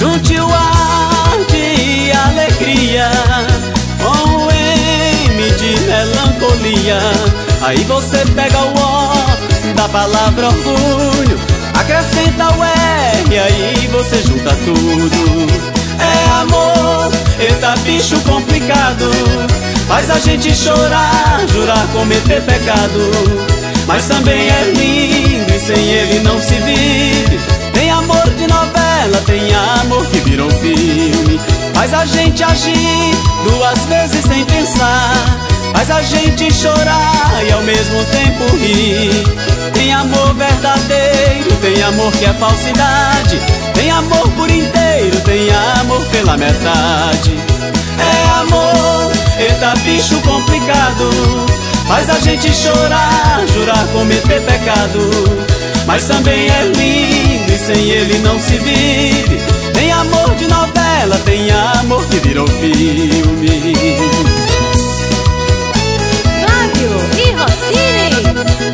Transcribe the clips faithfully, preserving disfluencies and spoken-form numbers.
Junte o arte e alegria com o M de melancolia. Aí você pega o O da palavra orgulho, acrescenta o R e aí você junta tudo. É amor, eita bicho complicado, faz a gente chorar, jurar, cometer pecado. Mas também é lindo e sem ele não se vive. Tem amor de novela, tem amor que virou filme. Faz a gente agir duas vezes sem pensar, faz a gente chorar e ao mesmo tempo rir. Tem amor verdadeiro, tem amor que é falsidade. Tem amor por inteiro, tem amor pela metade. É amor, eita bicho complicado, faz a gente chorar, jurar, cometer pecado. Mas também é lindo e sem ele não se vive. Tem amor de novela, tem amor que virou filme. Flávio e Rossini.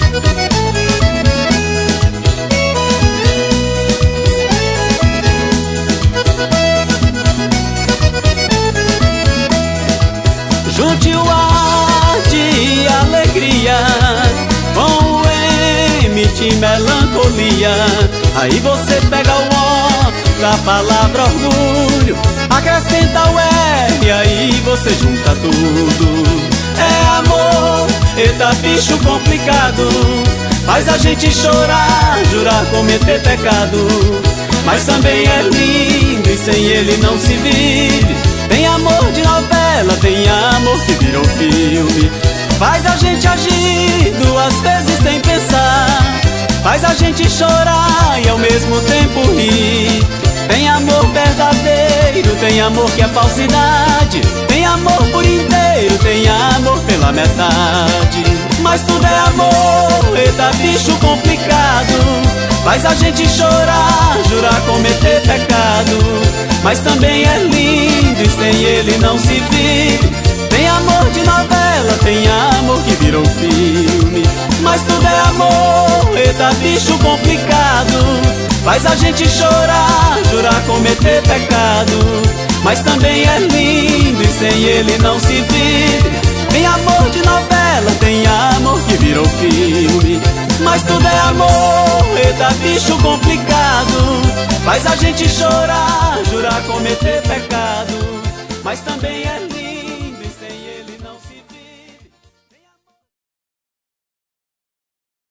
Junte o arte e alegria com o M de melancolia. Aí você pega o O da palavra orgulho, acrescenta o R e aí você junta tudo. É amor, eita bicho complicado, faz a gente chorar, jurar, cometer pecado. Mas também é lindo e sem ele não se vive. Tem amor de novela, tem amor que virou filme. Faz a gente agir duas vezes sem pensar, faz a gente chorar e ao mesmo tempo rir. Tem amor verdadeiro, tem amor que é falsidade. Tem amor por inteiro, tem amor pela metade. Mas tudo é amor, eita bicho complicado, faz a gente chorar, jurar, cometer pecado. Mas também é lindo e sem ele não se vive. Tem amor de novela, tem amor que virou filme. Mas tudo é amor, eita bicho complicado, faz a gente chorar, jurar, cometer pecado. Mas também é lindo e sem ele não se vive. Tem amor de novela, tem amor que virou filme. Mas tudo é amor, eita bicho complicado, faz a gente chorar, jurar, cometer pecado. Mas também é